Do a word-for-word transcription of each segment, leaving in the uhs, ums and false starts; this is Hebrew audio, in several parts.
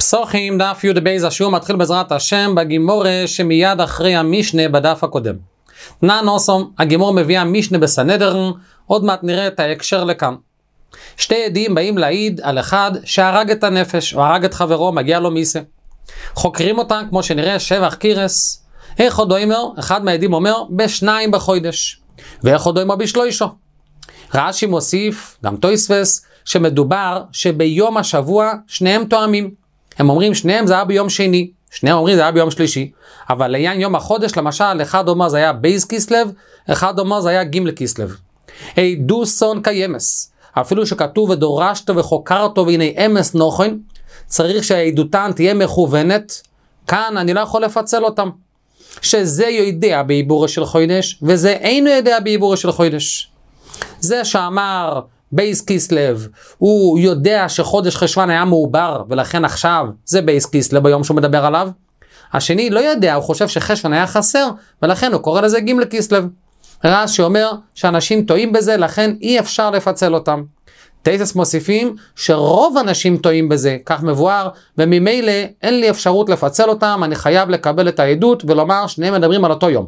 פסוחים דף י' בייז השיעור מתחיל בעזרת השם בגימורה שמיד אחרי המשנה בדף הקודם. תנא נוסום, הגימור מביאה משנה בסנהדרין, עוד מעט נראה את ההקשר לכאן. שתי עדים באים להעיד על אחד שהרג את הנפש או הרג את חברו, מגיע לו מיסה. חוקרים אותם כמו שנראה שבח קירס. איך עוד אומר, אחד מהעדים אומר בשניים בחודש, ואיך עוד אומר בשלושה. רש"י מוסיף, גם תוספות, שמדובר שביום השבוע שניהם תואמים. הם אומרים שניהם זה היה ביום שני, שניהם אומרים זה היה ביום שלישי, אבל לעניין יום החודש למשל, אחד אומר זה היה בייז קיסלב, אחד אומר זה היה גימל קיסלב. אי דוסון קיימס, אפילו שכתוב ודורשת וחוקרת והנה אמס נוחן, צריך שהעדותן תהיה מכוונת, כאן אני לא יכול לפצל אותם. שזה יודע בעיבורו של חודש, וזה אינו יודע בעיבורו של חודש. זה שאמר בייס קיסלב, הוא יודע שחודש חשוון היה מעובר, ולכן עכשיו זה בייס קיסלב ביום שהוא מדבר עליו. השני לא יודע, הוא חושב שחשוון היה חסר, ולכן הוא קורא לזה גימל קיסלב. רש"י אומר שאנשים טועים בזה, לכן אי אפשר לפצל אותם. תוספות מוסיפים שרוב אנשים טועים בזה, כך מבואר, וממילא אין לי אפשרות לפצל אותם, אני חייב לקבל את העדות ולומר שניהם מדברים על אותו יום.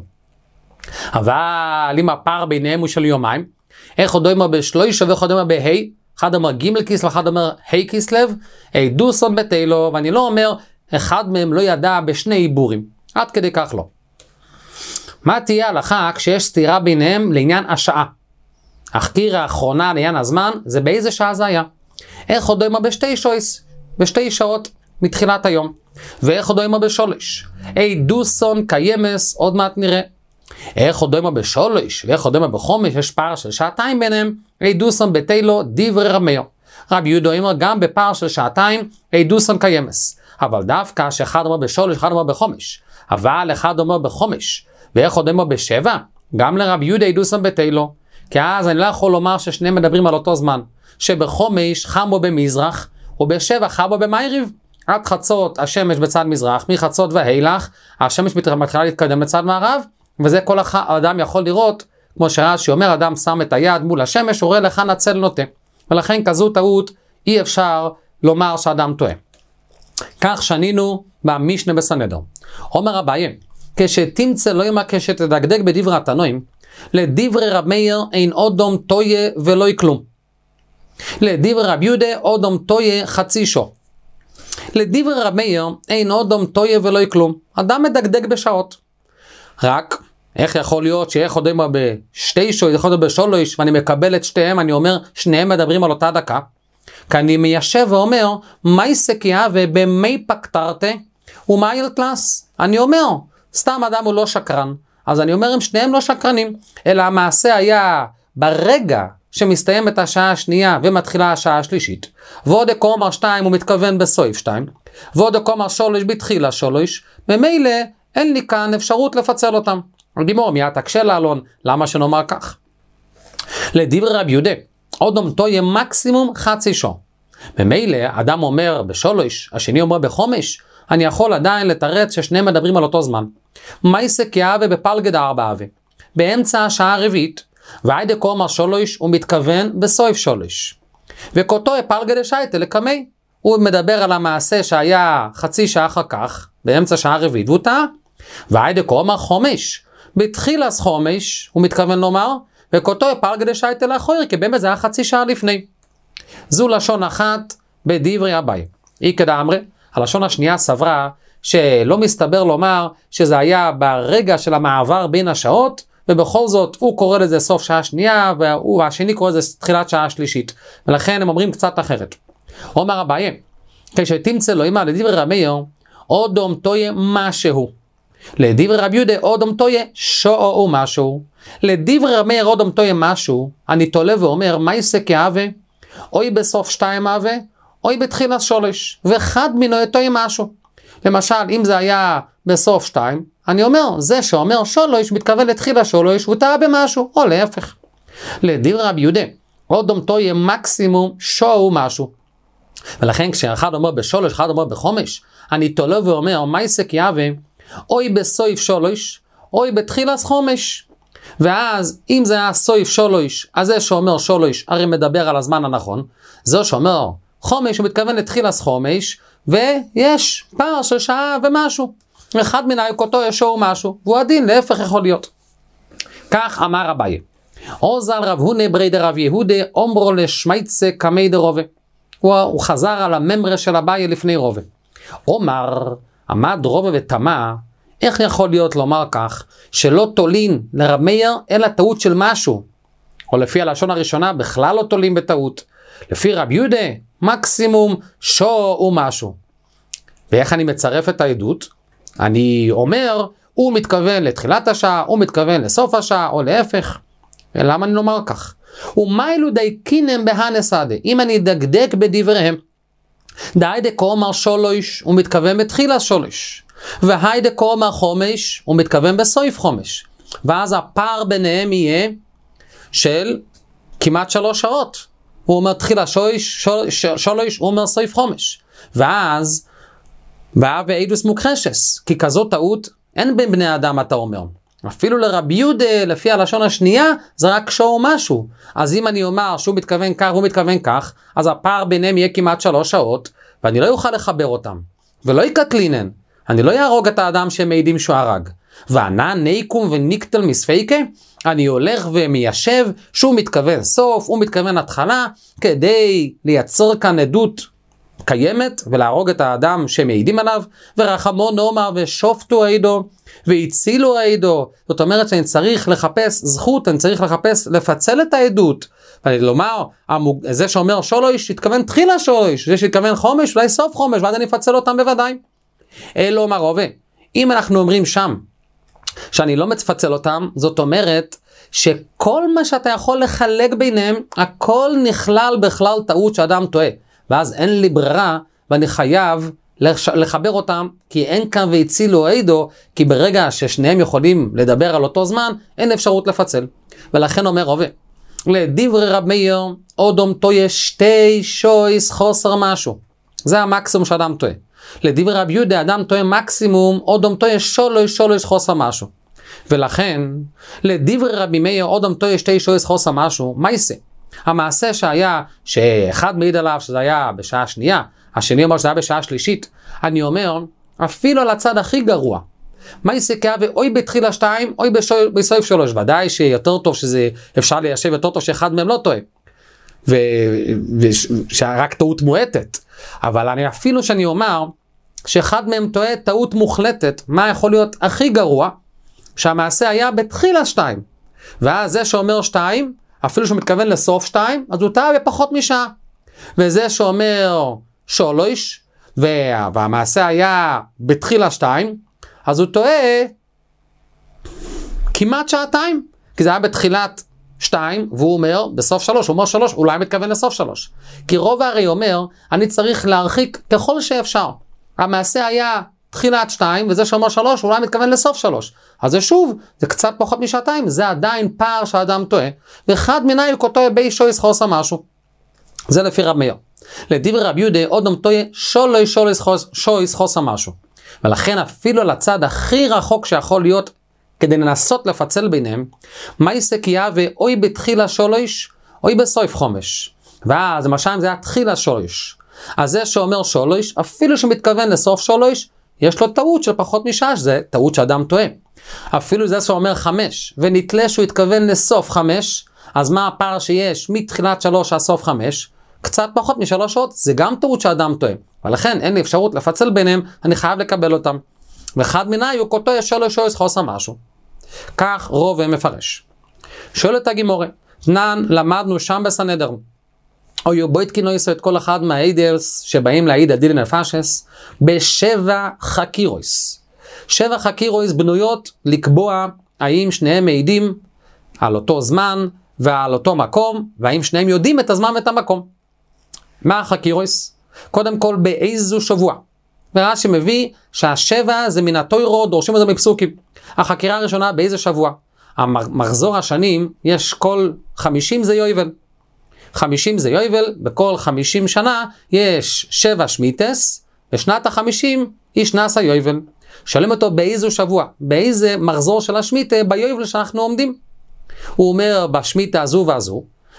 אבל אם הפער ביניהם הוא של יומיים, איך עוד אומר בשלושה ואיך עוד אומר בהי, אחד אומר גימל קיסלב, אחד אומר הי קיסלב, אי דוסון בתילו, ואני לא אומר אחד מהם לא ידע בשני עיבורים, עד כדי כך לא. מה תהיה ההלכה כשיש סתירה ביניהם לעניין השעה? החקיר האחרונה לעניין הזמן, זה באיזה שעה זה היה. איך עוד אומר בשתי שויס, בשתי שעות מתחילת היום, ואיך עוד אומר בשולש. אי דוסון קיימס, עוד מעט נראה. איך עוד אומר בשולש, ואיך עוד אומר בחומש, יש פער של שעתיים ביניהם, אי דוסון בתילו דברי רמיו. רבי יהודה אומר גם בפער של שעתיים, אי דוסון קיימס. אבל דווקא שאחד אומר בשולש, אחד אומר בחומש. אבל אחד אומר בחומש, ואיך עוד אומר בשבע, גם לרבי יהודה אי דוסון בתילו. כי אז אני לא יכול לומר ששניהם מדברים על אותו זמן. שבחומש חמו במזרח, ובשבע חמו במערב. עד חצות השמש בצד מזרח, מחצות והילך, השמש מתחילה להתקדם לצד מערב, וזה כל האדם יכול לראות, כמו שרש"י אומר, אדם שם את היד מול השמש, וראה לכאן הצל נוטה. ולכן כזו טעות אי אפשר לומר שאדם טועה. כך שנינו במשנה בסנהדרין. אומר אביי, כשתמצא לא ימה כשתדקדק בדברי התנועים, לדברי רב מאיר אין אודום טויה ולא כלום. לדברי רב יהודה אודום טויה חצי שו. לדברי רב מאיר אין אודום טויה ולא כלום. אדם מדקדק בשעות. רק איך יכול להיות שאיך עוד אומר בשתי שו, יכול להיות בשולש, ואני מקבל את שתיהם, אני אומר שניהם מדברים על אותה דקה. כי אני מיישב ואומר, מי סקייה ובמי פקטרתה ומה ילטלס? אני אומר, סתם אדם הוא לא שקרן. אז אני אומר, הם שניהם לא שקרנים, אלא המעשה היה ברגע שמסתיימת השעה השנייה ומתחילה השעה השלישית, ועוד הקומר שתיים הוא מתכוון בסויף שתיים, ועוד הקומר שולש בתחילה שולש, ממילא אין לי כאן אפשרות לפצל אותם. גימור מיד תקשה לעלון, למה שנאמר כך? לדברי רבי יהודה, אודום טויה מקסימום חצי שעה. ממילא אדם אומר בשולש, השני אומר בחומש, אני יכול עדיין לתרץ ששניהם מדברים על אותו זמן. מייסה כאווה בפלגד ארבע אווה. באמצע השעה הרביעית, ועד הקומר שולש הוא מתכוון בסויף שולש. וכותו הפלגד שייטה לקמי. הוא מדבר על המעשה שהיה חצי שעה אחר כך, באמצע השעה הרביעית, והוא טעה. ועד הקומר חומש. בתחילת חומש הוא מתכוון לומר, וכותו הפלגד שייטה לאחויר, כי באמת זה היה חצי שעה לפני. זו לשון אחת בדברי אביי. אי כדאמרי. הלשון השנייה סברה שלא מסתבר לומר שזה היה ברגע של המעבר בין השעות, ובכל זאת הוא קורא לזה סוף שעה שנייה, והשני קורא לזה תחילת שעה שלישית. ולכן הם אומרים קצת אחרת. אומר אביי, כשתמצא לו אימה לדברי רבי מאיר, אודום טויה משהו. לדברי רבי יהודה אודום טויה שואו משהו. לדברי רבי מאיר אודום טויה משהו, אני תולה ואומר, מה יעשה כאווה? אוי בסוף שתיים אווה, אוי בתחילה שולש, ואחד מינו יטוי משהו. למשל, אם זה היה בסוף שתיים, אני אומר, זה שאומר שולש, מתכוון לתחילה שולש, הוא טעה במשהו, או להפך. לדברי רבי יהודה, אודום טויה מקסימום שואו משהו. ולכן כשאחד אומר בשולש, אחד אומר בחומש, אני תולה ואומר, מה יעשה כאווה? אוי בסויף שולש, אוי בתחילה חומש. ואז, אם זה היה סויף שולש, אז זה שאומר שולש, הרי מדבר על הזמן הנכון. זה שאומר חומש הוא מתכוון לתחילת חומש, ויש פער של שעה ומשהו. אחד מן היקותו ישור משהו, והוא הדין, להפך יכול להיות. כך אמר אביי. עוז על רב הונה ברי דרב יהודה, אומרו לשמייצה קמי דרובה. הוא, הוא חזר על הממרה של אביי לפני רובה. אומר, עמד רובה ותמה, איך יכול להיות לומר כך, שלא תולין לרב מאיר, אלא טעות של משהו. או לפי הלשון הראשונה, בכלל לא תולין בטעות. לפי רב יהודה, מקסימום שו ומשהו. ואיך אני מצרף את העדות? אני אומר, הוא מתכוון לתחילת השעה, הוא מתכוון לסוף השעה, או להפך. למה אני לומר כך? ומה אלו דייקינם בהנסדה? אם אני דקדק בדבריהם, דאי דקו אמר שולש, הוא מתכוון בתחילה שולש. והי דקו אמר חומש, הוא מתכוון בסוף חומש. ואז הפער ביניהם יהיה של כמעט שלוש שעות. הוא אומר תחילה שולש, שולש, הוא אומר סוף חומש. ואז, ואה ואידוס מוכחשס, כי כזאת טעות אין בין בני אדם, אתה אומר. אפילו לרבי יהודה, לפי הלשון השנייה, זה רק שואו משהו. אז אם אני אומר שהוא מתכוון כך, הוא מתכוון כך, אז הפער ביניהם יהיה כמעט שלוש שעות, ואני לא יוכל לחבר אותם. ולא יקטלינן. אני לא יהרוג את האדם שמעידים שהוא הרג. וענה ניקום וניקטל מספייקה, אני הולך ומיישב שהוא מתכוון סוף, הוא מתכוון התחלה, כדי לייצר כאן עדות קיימת, ולהרוג את האדם שמעידים עליו, ורחמו נאמר ושופטו העידו, והצילו העידו. זאת אומרת שאני צריך לחפש זכות, אני צריך לחפש לפצל את העדות. ואני לומר, זה שאומר שולש, התכוון תחילה שולש, זה שהתכוון חומש, אולי סוף חומש, ואז אני אפצל אותם בוודאי. אלו אומר רובה, אם אנחנו אומרים שם, שאני לא מפצל אותם, זאת אומרת, שכל מה שאתה יכול לחלק ביניהם, הכל נכלל בכלל טעות שאדם טועה. ואז אין לי ברירה, ואני חייב לחבר אותם, כי אין כאן והצילו עידו, כי ברגע ששניהם יכולים לדבר על אותו זמן, אין אפשרות לפצל. ולכן אומר רובה, לדברי רב מאיר, אודום טועה שתי שויס חוסר משהו. זה המקסימום שאדם טועה. לדברי רב יהודה, אדם טועה מקסימום, אודום טועה שולש שולש חוסר משהו. ולכן, לדברי רבי מאיר, אודום טועה שתי שויס חוסר משהו, מה יעשה? המעשה שהיה, שאחד מעיד עליו שזה היה בשעה שנייה, השני אומר שזה היה בשעה שלישית, אני אומר, אפילו על הצד הכי גרוע, מה יסקה ואוי בתחילה שתיים, אוי בסוף שלוש, ודאי שיותר טוב שזה אפשר ליישב, יותר טוב שאחד מהם לא טועה, ושרק טעות מועטת, אבל אני אפילו שאני אומר, שאחד מהם טועה טעות מוחלטת, מה יכול להיות הכי גרוע, שהמעשה היה בתחילה שתיים, ואז זה שאומר שתיים, אפילו שהוא מתכוון לסוף שתיים, אז הוא טעה בפחות משעה. וזה שאומר שולש, והמעשה היה בתחילה שתיים, אז הוא טועה כמעט שעתיים. כי זה היה בתחילת שתיים, והוא אומר בסוף שלוש, הוא אומר שלוש, אולי מתכוון לסוף שלוש. כי רוב הרי אומר, אני צריך להרחיק ככל שאפשר. המעשה היה תחילת שתיים, וזה שאומר שלוש, אולי מתכוון לסוף שלוש. אז זה שוב, זה קצת פחות משעתיים, זה עדיין פער שהאדם טועה. ואחד מנהל כותו בי שויס חוסר משהו. זה לפי רב מאיר. לדברי רב יהודה, אודום טועה שולוי שויס חוסר משהו. ולכן אפילו לצד הכי רחוק שיכול להיות, כדי לנסות לפצל ביניהם, מה יסקיה ואוי בתחילה שולוש, אוי בסוף חומש. ואז למשל זה היה תחילה שולוש. אז זה שאומר שולוש, אפילו שמתכוון לסוף שולוש, יש לו טעות של פחות משעה, שזה טעות שאדם טועה. אפילו זה שאומר חמש, ונתלה שהוא התכוון לסוף חמש, אז מה הפער שיש מתחילת שלוש עד סוף חמש? קצת פחות משלוש שעות, זה גם טעות שאדם טועה. ולכן אין לי אפשרות לפצל ביניהם, אני חייב לקבל אותם. ואחד מנהי הוא כותו יש שלוש שויס חוסר משהו. כך רוב מפרש. שואל את הגימורה, נן למדנו שם בסנהדרין. או יובוית כינויסו את כל אחד מהעידרס שבאים להעיד הדין נפשס בשבע חקירויס. שבע חקירויס בנויות לקבוע האם שניהם מעידים על אותו זמן ועל אותו מקום, והאם שניהם יודעים את הזמן ואת המקום. מה החקירויס? קודם כל באיזו שבוע. ורש"י מביא שהשבע זה מן התוירו, דורשים את זה מפסוקים. החקירה הראשונה באיזה שבוע? המחזור השנים יש כל חמישים זה יובל. חמישים זה יובל, בכל חמישים שנה יש שבע שמיטס, ושנת החמישים היא שנעשה יובל. שואלים אותו באיזו שבוע, באיזה מחזור של השמיטה ביובל שאנחנו עומדים. הוא אומר בשמיטה הזו והזו,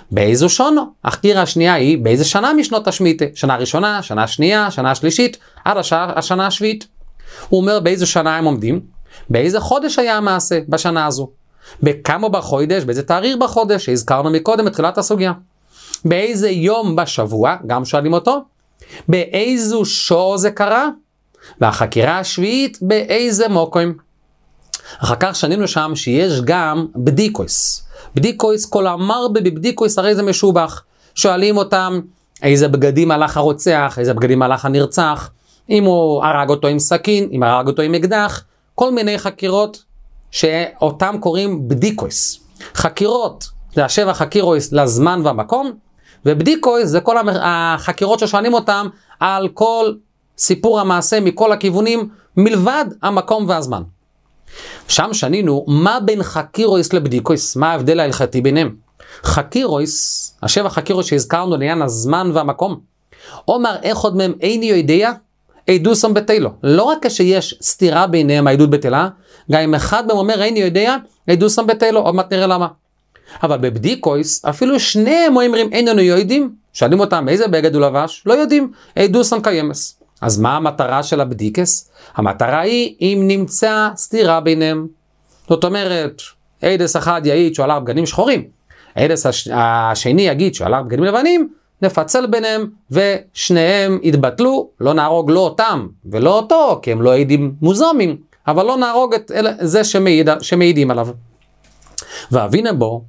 באיזו שונו? החקירה השנייה היא באיזה שנה משנות השמיטה? שנה ראשונה, שנה שנייה, שנה שלישית, עד השעה, השנה השביעית. הוא אומר באיזו שנה הם עומדים, באיזה חודש היה המעשה בשנה הזו, בכמה בחודש, באיזה תאריך בחודש, שהזכרנו מקודם בתחילת הסוגיה, באיזה יום בשבוע, גם שואלים אותו, באיזו שעה זה קרה, והחקירה השביעית באיזה מוקוים. אחר כך שנינו שם שיש גם בדיקויס. בדיקויס, כל אמר בבדיקויס הרי זה משובח. שואלים אותם איזה בגדים הלך הרוצח, איזה בגדים הלך הנרצח, אם הוא הרג אותו עם סכין, אם הרג אותו עם אקדח, כל מיני חקירות שאותם קוראים בדיקויס. חקירות זה השבע חקירויס לזמן והמקום, ובדיקויס זה כל החקירות ששואלים אותם על כל סיפור המעשה מכל הכיוונים מלבד המקום והזמן. שם שנינו מה בין חקירויס לבדיקויס, מה ההבדל ההלכתי ביניהם. חקירויס, השבע חקירות שהזכרנו לעניין הזמן והמקום, אומר אחד מהם איני יודע, עדוסם בטלו. לא רק כשיש סתירה ביניהם העדות בטלה, גם אם אחד מהם אומר איני יודע, עדוסם בטלו, עוד מעט נראה למה. אבל בבדיקויס, אפילו שניהם אומרים איננו יודעים, שואלים אותם איזה בגד הוא לבש, לא יודעים, עדוסם קיימס. אז מה המטרה של הבדיקס? המטרה היא אם נמצא סתירה ביניהם. זאת אומרת, עדס אחד יעיד שהוא הלך בגדים שחורים, עדס הש... השני יגיד שהוא הלך בגדים לבנים, נפצל ביניהם ושניהם יתבטלו, לא נהרוג לא אותם ולא אותו, כי הם לא עדים מוזמים, אבל לא נהרוג את אלה, זה שמעיד, שמעידים עליו. ואבינה בו,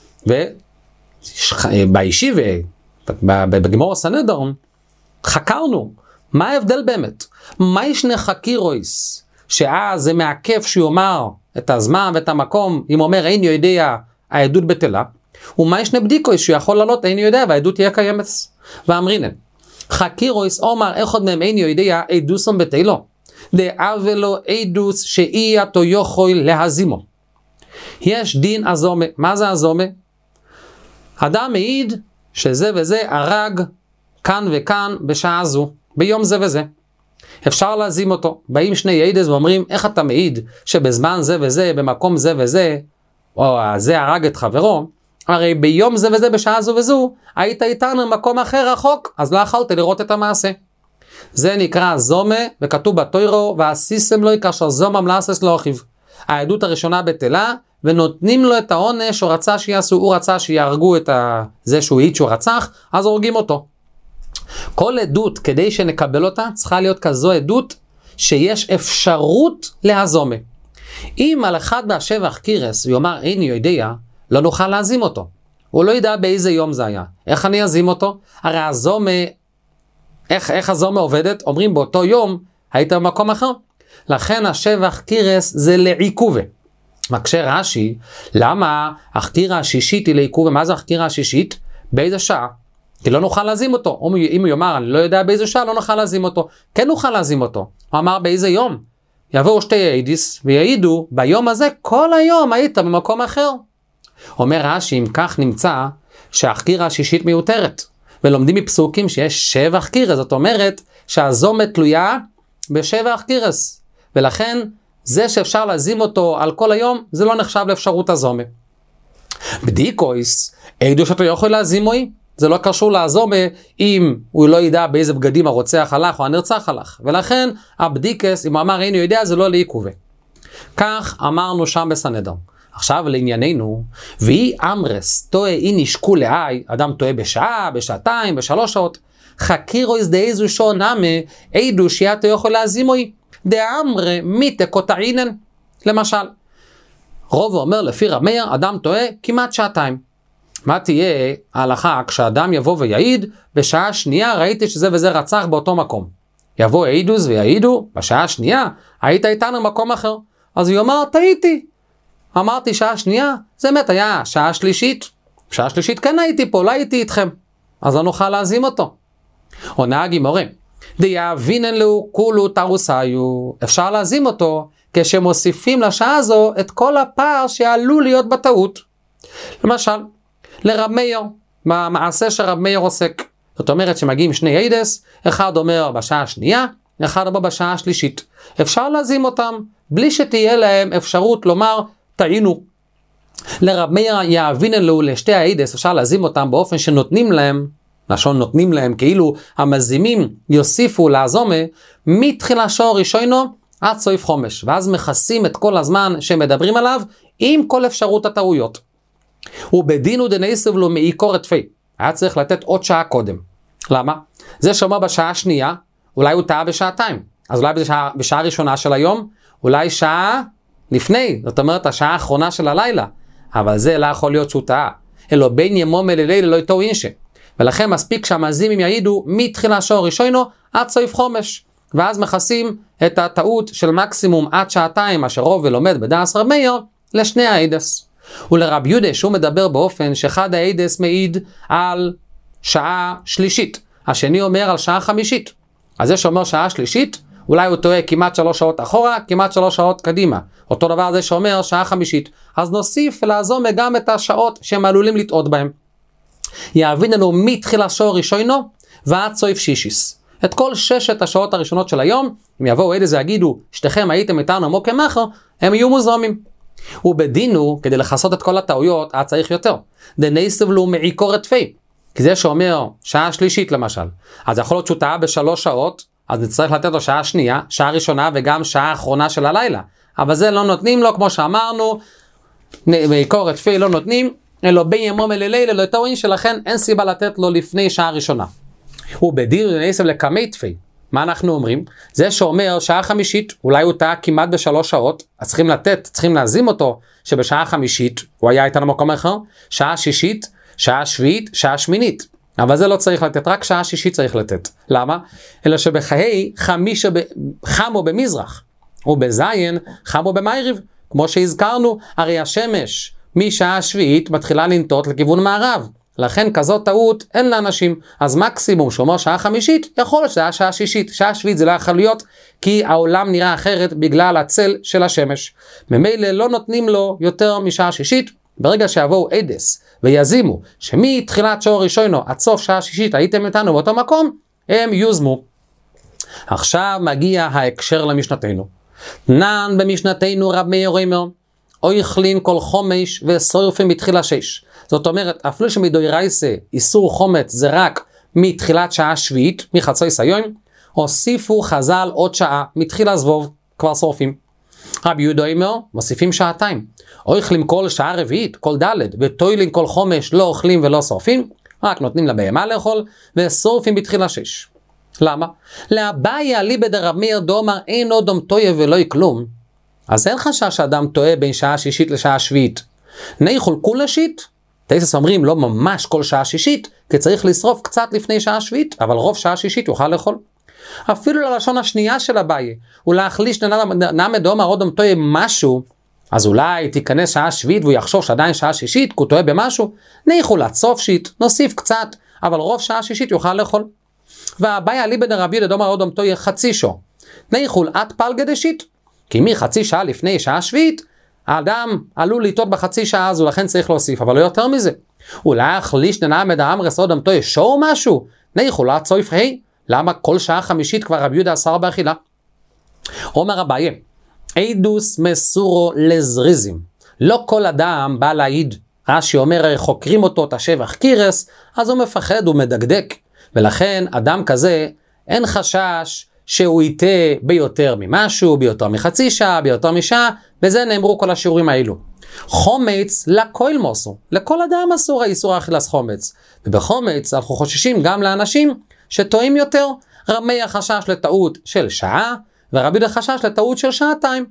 ובאישי ובגמור הסנהדרין, חקרנו, מה ההבדל באמת? מה ישנה חקירויס, שאז זה מעכב שהוא אומר את הזמן ואת המקום, אם אומר אין יודע העדות בטלה, ומה ישנה בדיקויס שהוא יכול לעלות אין יודע והעדות תהיה קיימת. ואמרינן, חקירויס אומר אחד מהם אין יודע עדוסם בטלו, דאבלו עדוס שאי אותו יכול להזימו. יש דין הזומה. מה זה הזומה? אדם מעיד שזה וזה הרג כאן וכאן בשעה זו, ביום זה וזה. אפשר להזים אותו. באים שני עדס ואומרים, איך אתה מעיד שבזמן זה וזה, במקום זה וזה, או זה הרג את חברו, הרי ביום זה וזה, בשעה זו וזו, היית איתנו במקום אחר רחוק, אז לא יכולת לראות את המעשה. זה נקרא זומה, וכתוב בתוירו, ועשיסם לו כאשר זומם לעשס לא אחיו. העדות הראשונה בטלה, ונותנים לו את העונש, הוא רצה שיעשו, הוא רצה שיהרגו את זה שהוא העיד שהוא רצח, אז הורגים אותו. כל עדות, כדי שנקבל אותה, צריכה להיות כזו עדות, שיש אפשרות להזומה. אם על אחד מהשבח קירס, הוא יאמר, איני יודע, לא נוכל להזים אותו. הוא לא ידע באיזה יום זה היה. איך אני אזים אותו? הרי הזומה, איך, איך הזומה עובדת? אומרים באותו יום, היית במקום אחר. לכן השבח קירס זה לעיכובה. מקשה רש"י, למה החקירה השישית היא לעיכובה? מה זה החקירה השישית? באיזה שעה? כי לא נוכל להזים אותו. אם הוא יאמר, אני לא יודע באיזה שעה, לא נוכל להזים אותו. כן נוכל להזים אותו. הוא אמר, באיזה יום? יבואו שתי עדיס ויעידו, ביום הזה כל היום היית במקום אחר. אומר רש"י, אם כך נמצא שהחקירה השישית מיותרת. ולומדים מפסוקים שיש שבע חקירה, זאת אומרת שהזומה תלויה בשבע חקירס. ולכן זה שאפשר להזים אותו על כל היום, זה לא נחשב לאפשרות הזומה. בדיקויס, עדו שאתה יכול להזים מוי, זה לא קשור להזומה אם הוא לא ידע באיזה בגדים הרוצח הלך או הנרצח הלך. ולכן הבדיקס, אם הוא אמר אינו יודע, זה לא לעיכובה. כך אמרנו שם בסנהדרין. עכשיו לענייננו, ואי אמרס, טועה אי נשקו לאי, אדם טועה בשעה, בשעתיים, בשלוש שעות, חקירויס דאיזו שעה נמה, עדו שאתה יכול להזימוי, דאמרה מיתה קוטעינן. למשל, רוב אומר לפי רב מאיר, אדם טועה כמעט שעתיים. מה תהיה ההלכה כשאדם יבוא ויעיד, בשעה שנייה ראיתי שזה וזה רצח באותו מקום. יבוא עדוס ויעידו, בשעה שנייה היית איתנו במקום אחר. אז הוא יאמר, טעיתי. אמרתי שעה שנייה, זה באמת היה שעה שלישית. שעה שלישית כן הייתי פה, לא הייתי איתכם. אז לא נוכל להזים אותו. עונה הגימורה, דיאבינן לו כולו תרוסיו. אפשר להזים אותו כשמוסיפים לשעה הזו את כל הפער שעלול להיות בטעות. למשל, לרב מאיר, במעשה שרב מאיר עוסק. זאת אומרת שמגיעים שני עדס, אחד אומר בשעה השנייה, אחד אומר בשעה השלישית. אפשר להזים אותם בלי שתהיה להם אפשרות לומר, טעינו. לרב מאיר יאבין אלו לשתי האידס, אפשר להזים אותם באופן שנותנים להם, לשון נותנים להם, כאילו המזימים יוסיפו לעזומה, מתחילה שור ראשונו עד סוף חומש, ואז מכסים את כל הזמן שמדברים עליו, עם כל אפשרות הטעויות. ובדינו דנייסב לו מעיקור התפי, היה צריך לתת עוד שעה קודם. למה? זה שאומר בשעה השנייה, אולי הוא טעה בשעתיים, אז אולי בשעה, בשעה ראשונה של היום, אולי שעה לפני, זאת אומרת השעה האחרונה של הלילה, אבל זה לא יכול להיות שהוא טעה, אלא בין ימו מלילי לא יתו אינשה, ולכן מספיק שהמזימים יעידו מתחילה שור ראשונו עד סוף חומש, ואז מכסים את הטעות של מקסימום עד שעתיים, אשר רוב ולומד בדעס רב מאיר, לשני האידס. ולרב יהודה שהוא מדבר באופן שאחד האידס מעיד על שעה שלישית, השני אומר על שעה חמישית, אז זה שאומר שעה שלישית, אולי הוא טועה כמעט שלוש שעות אחורה, כמעט שלוש שעות קדימה. אותו דבר זה שאומר שעה חמישית. אז נוסיף לעזום גם את השעות שהם עלולים לטעות בהם. יאבין לנו מתחילה שור ראשונו ועד סוף שישיס. את כל ששת השעות הראשונות של היום, אם יבואו עד איזה יגידו, שתיכם הייתם איתנו מוקם מחר, הם יהיו מוזרמים. ובדינו, כדי לחסות את כל הטעויות, היה צריך יותר. דנייסב לו מעיקור התפי. כי זה שאומר שעה שלישית למשל, אז יכול להיות שהוא טעה בשלוש שעות, אז נצטרך לתת לו שעה שנייה, שעה ראשונה וגם שעה אחרונה של הלילה. אבל זה לא נותנים לו, כמו שאמרנו, מעיקור התפי לא נותנים, אלא בין ימו מלילי לא יתו אינשה, שלכן אין סיבה לתת לו לפני שעה ראשונה. ובדין דנייסב לקמי תפי, מה אנחנו אומרים? זה שאומר שעה חמישית, אולי הוא טעה כמעט בשלוש שעות, אז צריכים לתת, צריכים להזים אותו, שבשעה חמישית, הוא היה איתנו במקום אחר, שעה שישית, שעה שביעית, שעה שמינית. אבל זה לא צריך לתת, רק שעה שישית צריך לתת. למה? אלא שבחיי חמישה ב... חמו במזרח, ובזיין חמו במערב. כמו שהזכרנו, הרי השמש משעה שביעית מתחילה לנטות לכיוון מערב. לכן כזאת טעות אין לאנשים. אז מקסימום שאומר שעה חמישית, יכול להיות שעה שעה שישית. שעה שביעית זה לא יכול להיות, כי העולם נראה אחרת בגלל הצל של השמש. ממילא לא נותנים לו יותר משעה שישית. ברגע שיבואו עדס ויזימו שמתחילת שור ראשונו עד סוף שעה שישית הייתם איתנו באותו מקום, הם יוזמו. עכשיו מגיע ההקשר למשנתנו. נען במשנתנו רב מאיר אומר, אויכלין כל חומש ושורפים מתחילה שש. זאת אומרת, אפילו שמדוירייסה איסור חומץ זה רק מתחילת שעה שביעית, מחצי סיון, הוסיפו חז"ל עוד שעה, מתחילה זבוב, כבר שורפים. רבי יהודה אומר, מוסיפים שעתיים. או אוכלים כל שעה רביעית, כל דלת, וטוילים כל חומש, לא אוכלים ולא שורפים, רק נותנים לבהמה לאכול, ושורפים בתחילה שש. למה? לאביי אליבא דרב מאיר דאמר אין אדם טועה ולא כלום. אז אין חשש שאדם טועה בין שעה שישית לשעה שביעית. ניחול כולה שיט? תייסס אומרים לא ממש כל שעה שישית, כי צריך לשרוף קצת לפני שעה שביעית, אבל רוב שעה שישית יוכל לאכול. אפילו ללשון השנייה של אביי, ולהחליש נמד דאמר אדם טועה משהו, אז אולי תיכנס שעה שביעית והוא יחשוב שעדיין שעה שישית, כי הוא טועה במשהו, ניחול עד סוף שיט, נוסיף קצת, אבל רוב שעה שישית יוכל לאכול. והאביי אליבא דרבי יהודה דאמר אדם טועה חצי שור, ניחול עד פלגא דשיט, כי מחצי שעה לפני שעה שביעית, האדם עלול לטעות בחצי שעה הזו, לכן צריך להוסיף, אבל לא יותר מזה. אולי החליש ננמד האמרס אדם טועה שור משהו, ניחול עד סוף ה', למה כל שעה חמישית כבר רבי יהודה אסר באכילה? אומר אביי, עדוס מסורו לזריזים. לא כל אדם בא להעיד. רש"י אומר, חוקרים אותו את השבח קירס, אז הוא מפחד ומדקדק. ולכן אדם כזה, אין חשש שהוא יטעה ביותר ממשהו, ביותר מחצי שעה, ביותר משעה, וזה נאמרו כל השיעורים האלו. חומץ לכל מוסו. לכל אדם אסור האיסור אכילת חומץ. ובחומץ אנחנו חוששים גם לאנשים שטועים יותר. רב מאיר חשש לטעות של שעה, ורבי יהודה חשש לטעות של שעתיים.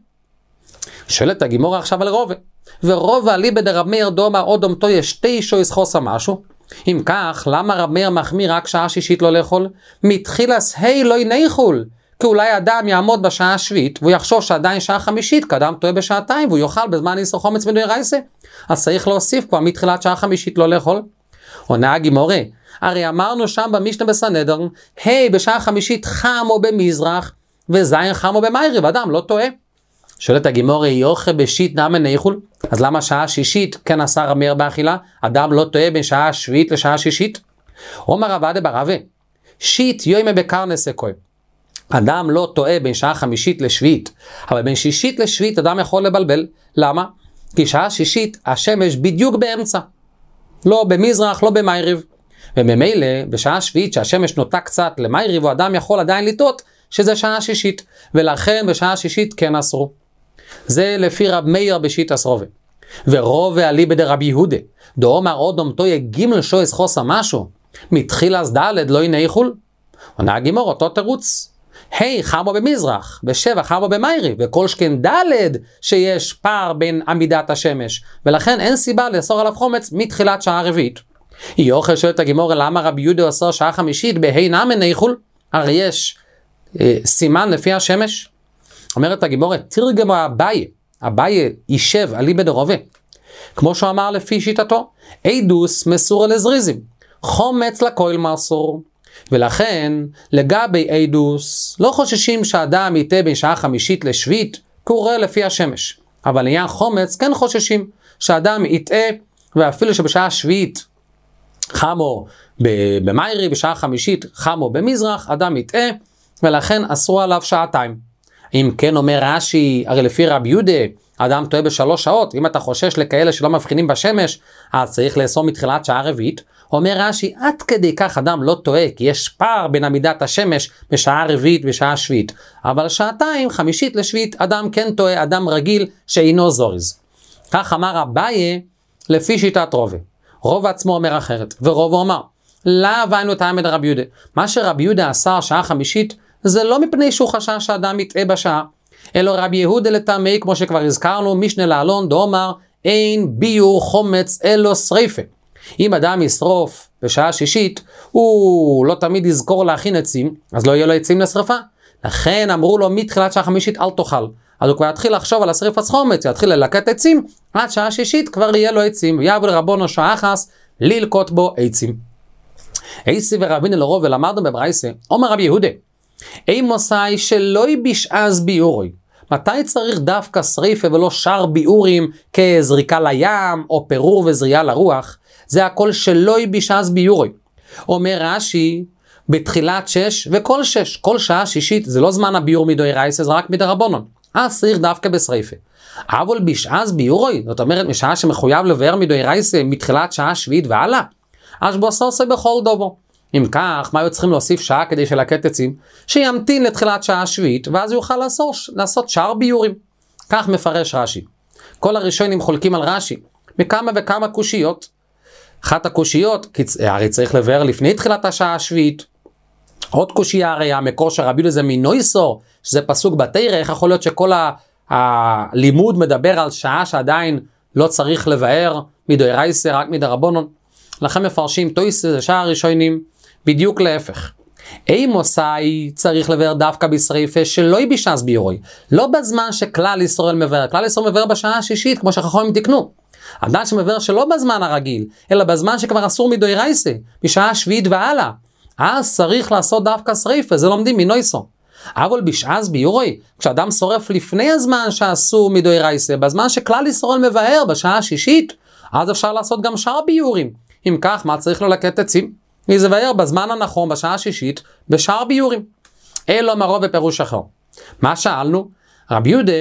שואלת הגימורה עכשיו על רובה. ורובה אליבא דרב מאיר דאמר אדם טועה שתי שויס חוסה משהו. אם כך, למה רב מאיר מחמיר רק שעה שישית לא לאכול? מתחילס ה' לא יניחול. כי אולי אדם יעמוד בשעה השביעית, והוא יחשוב שעדיין שעה חמישית, כי אדם טועה בשעתיים, והוא יאכל בזמן איסור חומץ מדאורייתא. אז צריך להוסיף כבר מתחילת שעה חמישית לא לאכול. עונה הגימורה, הרי אמרנו שם במשנה בסנהדרין, היי, בשעה חמישית חמו במזרח, וזין חמו במערב, אדם לא טועה. שואלת הגימורה, יוכה בשיט נמי ניחול? אז למה שעה שישית כן עשה רב מאיר באכילה? אדם לא טועה בין שעה שביעית לשעה שישית? אומר רב עדה ברבה, שיט יוימה בקרנס אקוי. אדם לא טועה בין שעה חמישית לשביעית, אבל בין שישית לשביעית אדם יכול לבלבל. למה? כי שעה שישית השמש בדיוק באמצע. לא במזרח, לא במערב. וממילא בשעה שביעית שהשמש נוטה קצת למערב, או אדם יכול עדיין לטעות שזה שעה שישית. ולכן בשעה שישית כן אסרו. זה לפי רב מאיר בשיטה סרובה. ורובה אליבא דרבי יהודה, דאמר אודום תויה גימל שויס חוסה משהו, מתחילת ד' לא הנה חול. עונה הגימור אותו תירוץ. היי, חמו במזרח, בשבע חמו במערב, וכל שכן ד' שיש פער בין עמידת השמש, ולכן אין סיבה לאסור עליו חומץ מתחילת שעה רביעית. יוכל שואלת הגימור, למה רבי יהודה אסר שעה חמישית בהי נמן איחול? הרי יש אה, סימן לפי השמש. אומרת הגימור, תרגם אביי, אביי יישב אליבא דרובה, כמו שהוא אמר לפי שיטתו, אידוס מסור לזריזים, חומץ לכויל מאסור. ולכן לגבי אידוס לא חוששים שאדם יתה בין שעה חמישית לשביעית, קורה לפי השמש. אבל לעניין חומץ כן חוששים שאדם יתה, ואפילו שבשעה שביעית חמו במערב, בשעה חמישית חמו במזרח, אדם יתה, ולכן אסרו עליו שעתיים. אם כן אומר רש"י, הרי לפי רבי יהודה, אדם טועה בשלוש שעות, אם אתה חושש לכאלה שלא מבחינים בשמש, אז צריך לאסור מתחילת שעה רביעית. אומר רש"י, עד כדי כך אדם לא טועה, כי יש פער בין עמידת השמש בשעה רביעית ושעה שביעית. אבל שעתיים, חמישית לשביעית, אדם כן טועה, אדם רגיל שאינו זוריז. כך אמר אביי לפי שיטת רובה. רוב עצמו אומר אחרת, ורוב אומר, לא הבנו את העמד רבי יהודה. מה שרבי יהודה עשה שעה חמישית, זה לא מפני שהוא חשש שאדם יטעה בשעה, אלא רבי יהודה לטעמי, כמו שכבר הזכרנו, משנה לאלון, דאמר, אין ביור חומץ אלו שריפה. אם אדם ישרוף בשעה שישית, הוא לא תמיד יזכור להכין עצים, אז לא יהיה לו עצים לשרפה. לכן אמרו לו, מתחילת שעה חמישית אל תאכל. אז הוא כבר יתחיל לחשוב על השריפת חומץ, יתחיל ללקט עצים, עד שעה שישית כבר יהיה לו עצים, ויעבוד רבונו שעה אחס, ללקוט בו עצים. איסי ורבינו לרוב, ולמדנו בברייסה, אומר רבי יהודה, אי מוסאי שלא בשעז ביורוי. מתי צריך דווקא שריפה ולא שאר ביורים כזריקה לים או פירור וזריעה לרוח? זה הכל שלא בשעז ביורוי. אומר רש"י, בתחילת שש וכל שש, כל שעה שישית זה לא זמן הביור מדאורייתא, זה רק מדרבנן. אז צריך דווקא בשריפה. אבל בשעז ביורוי, זאת אומרת משעה שמחויב לבאר מדאורייתא מתחילת שעה שביעית והלאה, אז בו עושה בכל דובו. אם כך, מה היו צריכים להוסיף שעה כדי שלקט עצים? שימתין לתחילת שעה שביעית, ואז יוכל לעשות, לעשות שאר ביורים. כך מפרש רש"י. כל הראשונים חולקים על רש"י, מכמה וכמה קושיות. אחת הקושיות, הרי צריך לבאר לפני תחילת השעה השביעית. עוד קושייה הרי המקור שרבי לזה מנויסור, שזה פסוק בתורה, איך יכול להיות שכל ה- הלימוד מדבר על שעה שעדיין לא צריך לבאר מדאורייתא, רק מדרבנן. לכן מפרשים תויסה זה שעה הראשונים, בדיוק להפך. אי מוסאי צריך לבאר דווקא בשריפה שלא בשעז ביורוי, לא בזמן שכלל ישראל מבאר, כלל ישראל מבאר בשעה השישית, כמו שחכמים תקנו. אדם שמבאר שלא בזמן הרגיל, אלא בזמן שכבר אסור מדאורייתא, בשעה שביעית והלאה, אז צריך לעשות דווקא שריפה, זה לומדים מנויסו. אבל בשעז ביורוי, כשאדם שורף לפני הזמן שאסור מדאורייתא, בזמן שכלל ישראל מבאר בשעה השישית, אז אפשר לעשות גם שאר ביורים. אם כך, מה צריך לו לקט עצים? להיזהר בזמן הנכון, בשעה השישית, בשאר ביורים. אלו מרוב בפירוש אחר. מה שאלנו? רבי יהודה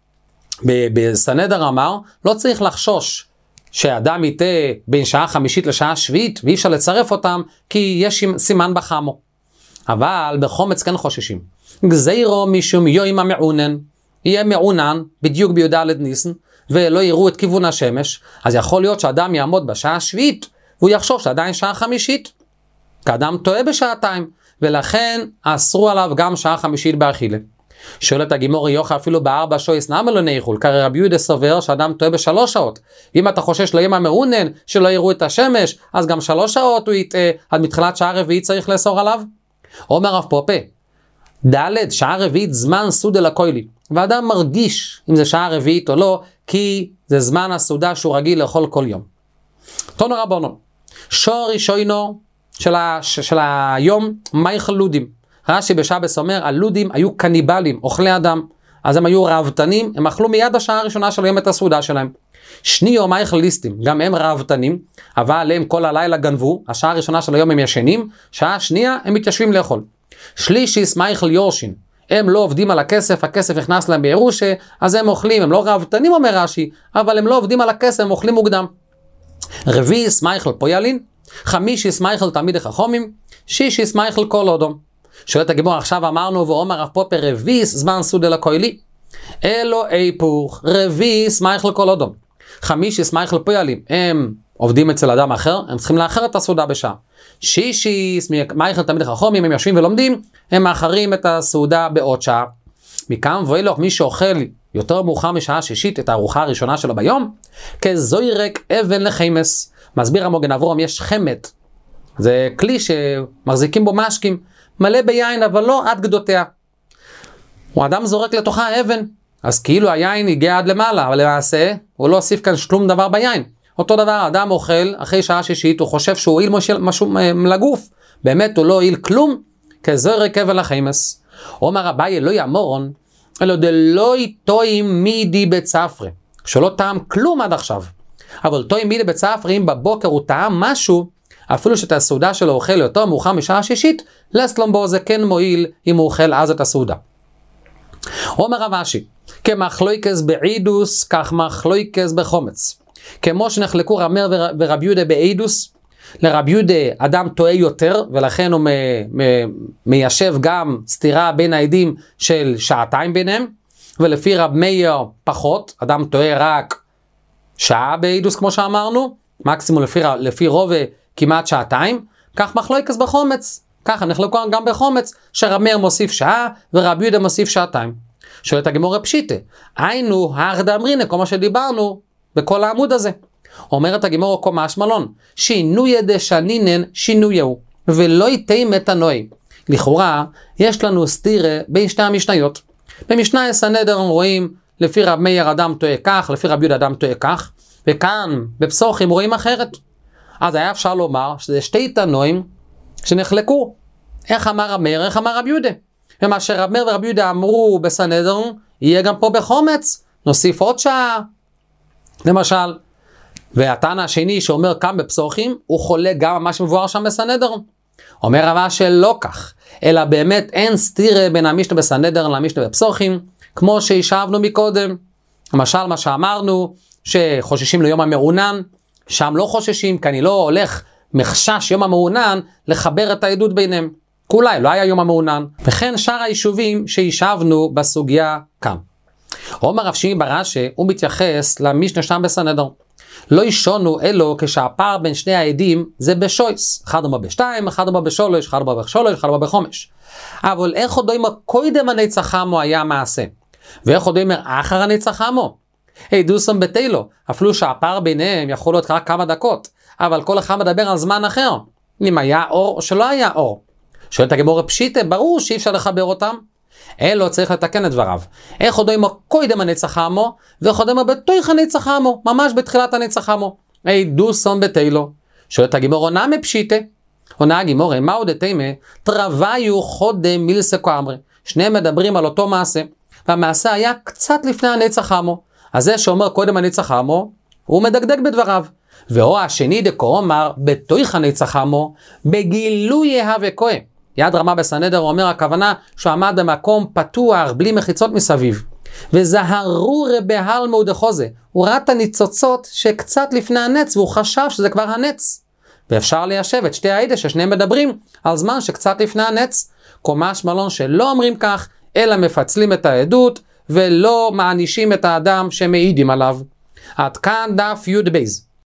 בסנהדרין אמר, לא צריך לחשוש שאדם יתה בין שעה חמישית לשעה שביעית, ואי אפשר לצרף אותם, כי יש סימן בחמו. אבל בחומץ כן חוששים. גזירו משום יום המעונן, יהיה מעונן בדיוק בי"ד ניסן, ולא יראו את כיוון השמש, אז יכול להיות שאדם יעמוד בשעה השביעית, והוא יחשוב שעדיין שעה חמישית. כאדם טועה בשעתיים, ולכן אסרו עליו גם שעה חמישית באכילה. שואלת הגימור, יוכל אפילו בארבע שויס נמה לא ניחול, כי רבי יהודה סובר שאדם טועה בשלוש שעות. אם אתה חושש ליום המעונן, שלא יראו את השמש, אז גם שלוש שעות הוא יטעה, עד מתחילת שעה רביעית צריך לאסור עליו. אומר רב פופה, ד' שעה רביעית זמן סעודה לכוילי, ואדם מרגיש אם זה שעה רביעית או לא, כי זה זמן הסעודה שהוא רגיל לאכול כל יום. תנו רבנו, שור ראשונו של, ה, של היום מייכל לודים. רש"י בשבס אומר, הלודים היו קניבלים, אוכלי אדם, אז הם היו רעבתנים, הם אכלו מיד השעה הראשונה של היום את הסעודה שלהם. שניו מייכל ליסטים, גם הם רעבתנים, אבל הם כל הלילה גנבו, השעה הראשונה של היום הם ישנים, שעה שנייה הם מתיישבים לאכול. שלישיס מייכל יורשין, הם לא עובדים על הכסף, הכסף נכנס להם בירושה, אז הם אוכלים, הם לא רעבתנים אומר רש"י, אבל הם לא עובדים על הכסף, הם אוכלים מוקדם. רביעי סמייכל פוילין, חמישי סמייכל תלמידי חכמים, שישי סמייכל כל אודום. שואלת הגימור, עכשיו אמרנו ואומר רב פופר רביעיס זמן סעודה לכהלי, אלו איפוך, רביעיס סמייכל כל אודום. חמישי סמייכל פוילין, הם עובדים אצל אדם אחר, הם צריכים לאחר את הסעודה בשעה. שישי סמייכל תלמידי חכמים, הם יושבים ולומדים, הם מאחרים את הסעודה בעוד שעה. מכאן ואילך מי שאוכל יותר מאוחר משעה שישית את הארוחה הראשונה שלו ביום, כזוירק אבן לחמס. מסביר המוגן אברום, יש חמת, זה כלי שמחזיקים בו משקים, מלא ביין אבל לא עד גדותיה. הוא אדם זורק לתוכה אבן, אז כאילו היין הגיע עד למעלה, אבל למעשה הוא לא הוסיף כאן שום דבר ביין. אותו דבר, אדם אוכל אחרי שעה שישית, הוא חושב שהוא הועיל משהו לגוף, באמת הוא לא הועיל כלום, כזוירק אבן לחמס. אומר אביי לא יאמורון, אלא דלא טועים מידי בצפרי, שלא טעם כלום עד עכשיו. אבל טועים מידי בצפרי, אם בבוקר הוא טעם משהו, אפילו שאת הסעודה שלו אוכל יותר מאוחר משעה שישית, לסלום בו זה כן מועיל אם הוא אוכל אז את הסעודה. אומר רב אשי, כמחלוקס בעידוס, כך מחלוקס בחומץ. כמו שנחלקו רמר ורב יהודה בעידוס, לרב יהודה אדם טועה יותר, ולכן הוא מ- מ- מיישב גם סתירה בין העדים של שעתיים ביניהם, ולפי רב מאיר פחות, אדם טועה רק שעה בעידוס כמו שאמרנו, מקסימום לפי, לפי רוב כמעט שעתיים, כך מחלוקס בחומץ, ככה נחלקו גם בחומץ, שרב מאיר מוסיף שעה ורב יהודה מוסיף שעתיים. שואלת הגמרא פשיטה, היינו הרדה אמרינא, כל מה שדיברנו בכל העמוד הזה. אומרת הגמרא כה משמעלון, שינוי דשנינן שינויהו, ולא יתאים את הנוי. לכאורה, יש לנו סתירה בין שתי המשניות. במשנה סנהדרין רואים, לפי רב מאיר אדם טועה כך, לפי רב יהודה אדם טועה כך, וכאן בפסוחים רואים אחרת. אז היה אפשר לומר שזה שתי תנועים שנחלקו. איך אמר רב מאיר, איך אמר רב יהודה? ומה שרב מאיר ורב יהודה אמרו בסנהדרין, יהיה גם פה בחומץ, נוסיף עוד שעה. למשל, והתנא השני שאומר כאן בפסוחים, הוא חולק גם מה שמבואר שם בסנהדרין. אומר רבה שלא כך, אלא באמת אין סתירה בין המשנה בסנהדרין למשנה בפסוחים, כמו שהשבנו מקודם. למשל מה שאמרנו, שחוששים ליום המעונן, שם לא חוששים, כי אני לא הולך מחשש יום המעונן לחבר את העדות ביניהם. אולי לא היה יום המעונן. וכן שאר היישובים שהשבנו בסוגיה כאן. אומר רב שמעי בר אשי, הוא מתייחס למשנה שם בסנהדרין. לא ישונו אלו כשהפער בין שני העדים זה בשויס. אחד אומר בשתיים, אחד אומר בשולש, אחד אומר בשולש, אחד אומר בחומש. אבל איך עוד אומר קודם הנצח עמו היה מעשה? ואיך עוד אומר אחר הנצח עמו? עדוסם בתילו, אפילו שהפער ביניהם יכול להיות רק כמה דקות, אבל כל אחד מדבר על זמן אחר. אם היה אור או שלא היה אור. שואלת הגמרא פשיטה, ברור שאי אפשר לחבר אותם. אלו צריך לתקן את דבריו. איך עוד אומר קודם הנצח עמו, ואיך עוד אומר בתוך הנצח עמו, ממש בתחילת הנצח עמו. עדוסם בתילו. שואלת הגמרא נמי פשיטה. עונה הגמרא, מהו דתימה? תרוויו חודם מילסקו אמרי. שניהם מדברים על אותו מעשה, והמעשה היה קצת לפני הנצח עמו. אז זה שאומר קודם הנצח עמו, הוא מדקדק בדבריו. והוא השני דקו אומר, בתוך הנצח עמו, בגילוי יהווה כהן. יד רמה בסנהדרין אומר, הכוונה שהוא עמד במקום פתוח, בלי מחיצות מסביב. וזהרו רבהלמו דחוזה. הוא ראה את הניצוצות שקצת לפני הנץ, והוא חשב שזה כבר הנץ. ואפשר ליישב את שתי העדה ששניהם מדברים על זמן שקצת לפני הנץ. קומש מלון שלא אומרים כך, אלא מפצלים את העדות, ולא מענישים את האדם שמעידים עליו. עד כאן דף י' בייז.